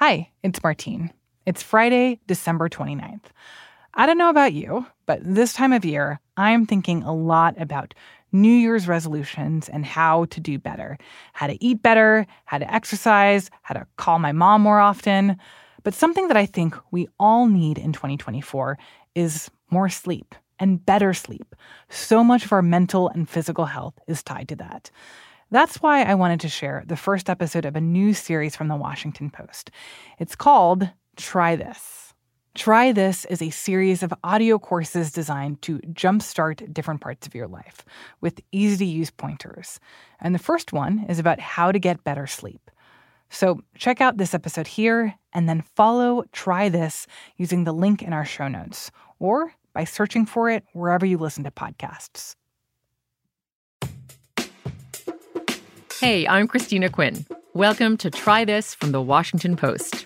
Hi, it's Martine. It's Friday, December 29th. I don't know about you, but this time of year, I'm thinking a lot about New Year's resolutions and how to do better. How to eat better, how to exercise, how to call my mom more often. But something that I think we all need in 2024 is more sleep and better sleep. So much of our mental and physical health is tied to that. That's why I wanted to share the first episode of a new series from the Washington Post. It's called Try This. Try This is a series of audio courses designed to jumpstart different parts of your life with easy-to-use pointers. And the first one is about how to get better sleep. So check out this episode here and then follow Try This using the link in our show notes or by searching for it wherever you listen to podcasts. Hey, I'm Christina Quinn. Welcome to Try This from the Washington Post.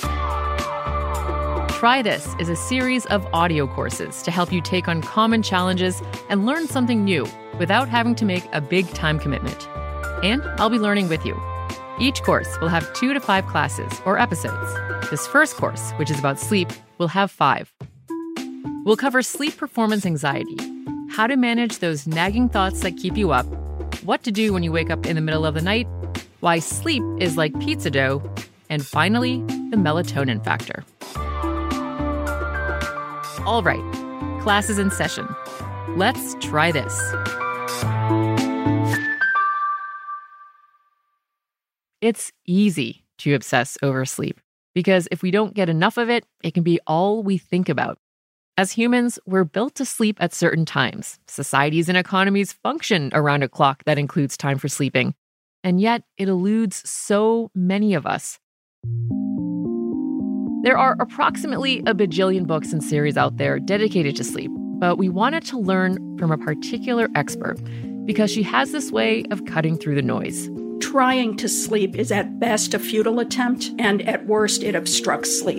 Try This is a series of audio courses to help you take on common challenges and learn something new without having to make a big time commitment. And I'll be learning with you. Each course will have 2 to 5 classes or episodes. This first course, which is about sleep, will have 5. We'll cover sleep performance anxiety, how to manage those nagging thoughts that keep you up, what to do when you wake up in the middle of the night, why sleep is like pizza dough, and finally, the melatonin factor. All right, class is in session. Let's try this. It's easy to obsess over sleep because if we don't get enough of it, it can be all we think about. As humans, we're built to sleep at certain times. Societies and economies function around a clock that includes time for sleeping. And yet, it eludes so many of us. There are approximately a bajillion books and series out there dedicated to sleep, but we wanted to learn from a particular expert because she has this way of cutting through the noise. Trying to sleep is at best a futile attempt, and at worst, it obstructs sleep.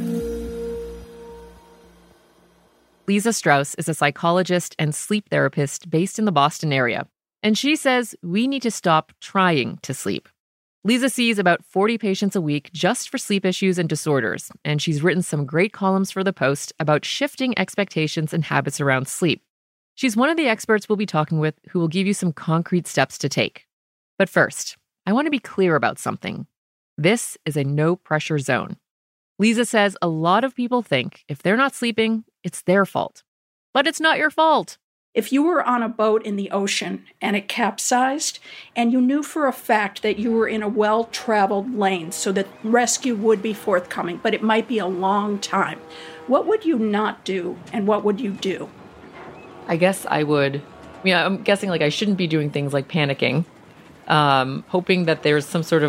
Lisa Strauss is a psychologist and sleep therapist based in the Boston area, and she says we need to stop trying to sleep. Lisa sees about 40 patients a week just for sleep issues and disorders, and she's written some great columns for the Post about shifting expectations and habits around sleep. She's one of the experts we'll be talking with who will give you some concrete steps to take. But first, I want to be clear about something. This is a no-pressure zone. Lisa says a lot of people think if they're not sleeping, it's their fault. But it's not your fault. If you were on a boat in the ocean and it capsized, and you knew for a fact that you were in a well-traveled lane so that rescue would be forthcoming, but it might be a long time, what would you not do and what would you do? I guess I would. I'm guessing I shouldn't be doing things like panicking, hoping that there's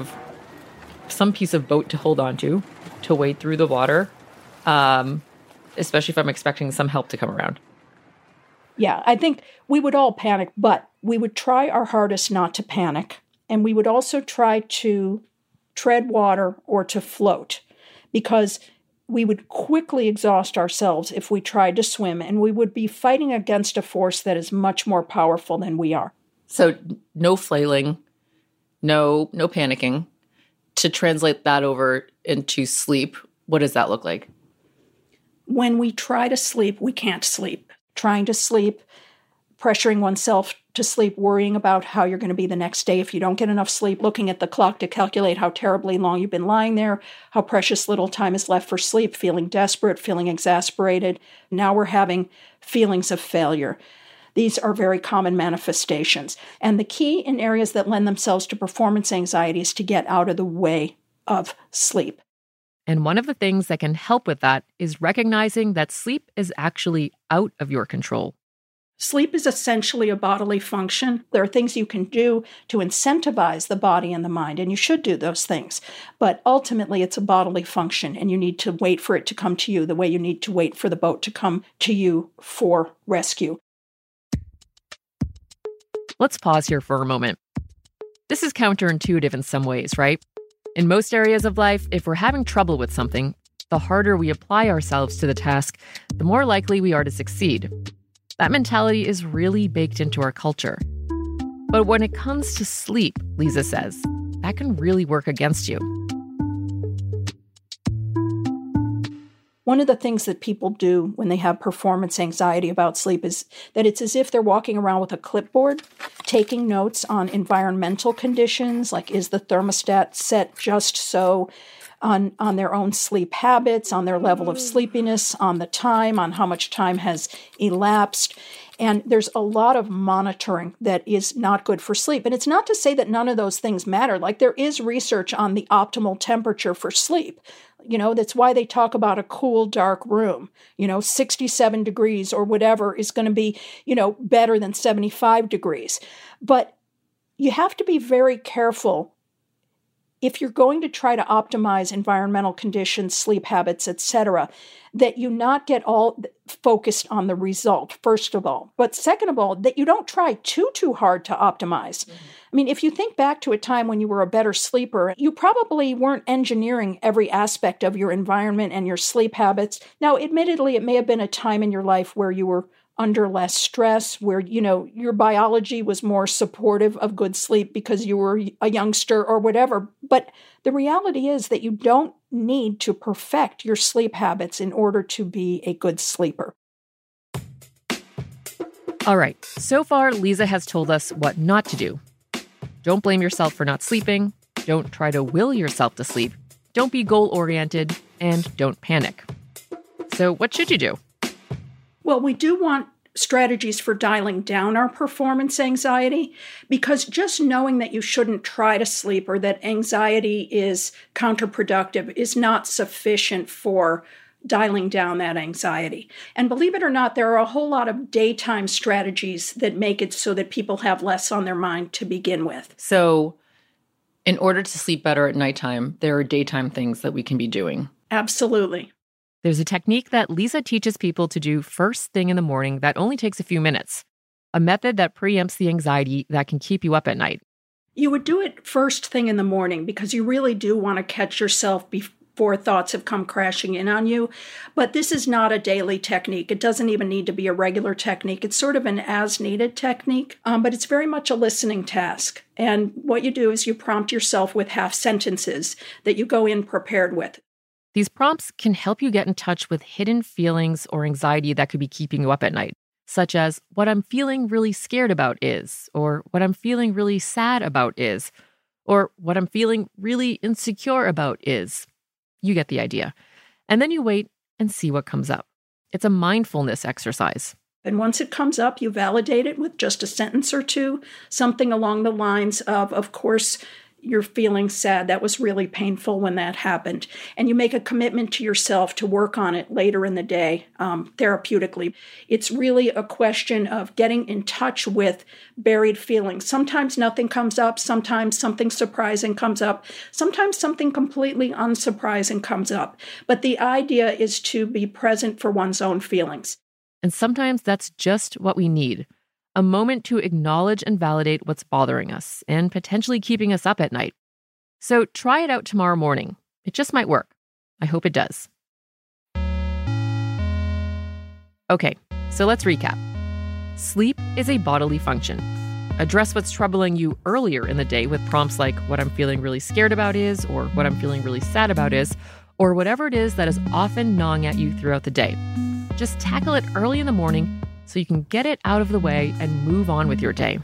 some piece of boat to hold on to wade through the water, especially if I'm expecting some help to come around. Yeah, I think we would all panic, but we would try our hardest not to panic. And we would also try to tread water or to float, because we would quickly exhaust ourselves if we tried to swim, and we would be fighting against a force that is much more powerful than we are. So no flailing, no panicking. To translate that over into sleep, what does that look like? When we try to sleep, we can't sleep. Trying to sleep, pressuring oneself to sleep, worrying about how you're going to be the next day if you don't get enough sleep, looking at the clock to calculate how terribly long you've been lying there, how precious little time is left for sleep, feeling desperate, feeling exasperated. Now we're having feelings of failure. These are very common manifestations. And the key in areas that lend themselves to performance anxiety is to get out of the way of sleep. And one of the things that can help with that is recognizing that sleep is actually out of your control. Sleep is essentially a bodily function. There are things you can do to incentivize the body and the mind, and you should do those things. But ultimately, it's a bodily function, and you need to wait for it to come to you the way you need to wait for the boat to come to you for rescue. Let's pause here for a moment. This is counterintuitive in some ways, right? In most areas of life, if we're having trouble with something, the harder we apply ourselves to the task, the more likely we are to succeed. That mentality is really baked into our culture. But when it comes to sleep, Lisa says, that can really work against you. One of the things that people do when they have performance anxiety about sleep is that it's as if they're walking around with a clipboard, taking notes on environmental conditions, like is the thermostat set just so, on their own sleep habits, on their level of sleepiness, on the time, on how much time has elapsed. And there's a lot of monitoring that is not good for sleep. And it's not to say that none of those things matter. Like there is research on the optimal temperature for sleep. That's why they talk about a cool, dark room. 67 degrees or whatever is going to be, better than 75 degrees. But you have to be very careful if you're going to try to optimize environmental conditions, sleep habits, etc., that you not get all focused on the result, first of all. But second of all, that you don't try too hard to optimize. Mm-hmm. I mean, if you think back to a time when you were a better sleeper, you probably weren't engineering every aspect of your environment and your sleep habits. Now, admittedly, it may have been a time in your life where you were under less stress, where, your biology was more supportive of good sleep because you were a youngster or whatever. But the reality is that you don't need to perfect your sleep habits in order to be a good sleeper. All right, so far, Lisa has told us what not to do. Don't blame yourself for not sleeping. Don't try to will yourself to sleep. Don't be goal-oriented, and don't panic. So what should you do? Well, we do want strategies for dialing down our performance anxiety, because just knowing that you shouldn't try to sleep or that anxiety is counterproductive is not sufficient for dialing down that anxiety. And believe it or not, there are a whole lot of daytime strategies that make it so that people have less on their mind to begin with. So in order to sleep better at nighttime, there are daytime things that we can be doing. Absolutely. There's a technique that Lisa teaches people to do first thing in the morning that only takes a few minutes. A method that preempts the anxiety that can keep you up at night. You would do it first thing in the morning because you really do want to catch yourself before thoughts have come crashing in on you. But this is not a daily technique. It doesn't even need to be a regular technique. It's sort of an as-needed technique, but it's very much a listening task. And what you do is you prompt yourself with half sentences that you go in prepared with. These prompts can help you get in touch with hidden feelings or anxiety that could be keeping you up at night, such as what I'm feeling really scared about is, or what I'm feeling really sad about is, or what I'm feeling really insecure about is. You get the idea. And then you wait and see what comes up. It's a mindfulness exercise. And once it comes up, you validate it with just a sentence or two, something along the lines of course, you're feeling sad. That was really painful when that happened. And you make a commitment to yourself to work on it later in the day, therapeutically. It's really a question of getting in touch with buried feelings. Sometimes nothing comes up. Sometimes something surprising comes up. Sometimes something completely unsurprising comes up. But the idea is to be present for one's own feelings. And sometimes that's just what we need. A moment to acknowledge and validate what's bothering us and potentially keeping us up at night. So try it out tomorrow morning. It just might work. I hope it does. Okay, so let's recap. Sleep is a bodily function. Address what's troubling you earlier in the day with prompts like what I'm feeling really scared about is, or what I'm feeling really sad about is, or whatever it is that is often gnawing at you throughout the day. Just tackle it early in the morning so you can get it out of the way and move on with your day.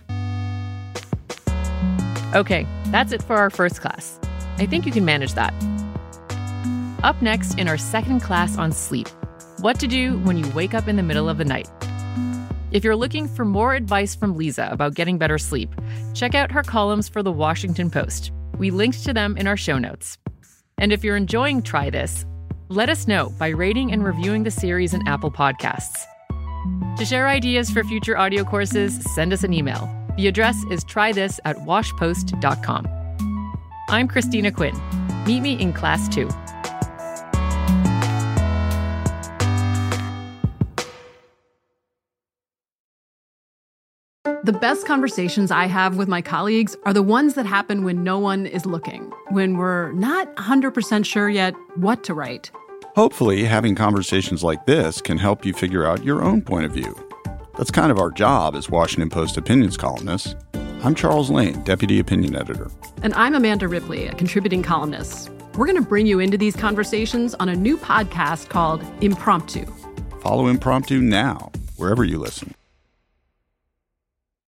Okay, that's it for our first class. I think you can manage that. Up next in our second class on sleep, what to do when you wake up in the middle of the night. If you're looking for more advice from Lisa about getting better sleep, check out her columns for the Washington Post. We linked to them in our show notes. And if you're enjoying Try This, let us know by rating and reviewing the series in Apple Podcasts. To share ideas for future audio courses, send us an email. The address is trythis@washpost.com. I'm Christina Quinn. Meet me in Class 2. The best conversations I have with my colleagues are the ones that happen when no one is looking, when we're not 100% sure yet what to write. Hopefully, having conversations like this can help you figure out your own point of view. That's kind of our job as Washington Post opinions columnists. I'm Charles Lane, Deputy Opinion Editor. And I'm Amanda Ripley, a contributing columnist. We're going to bring you into these conversations on a new podcast called Impromptu. Follow Impromptu now, wherever you listen.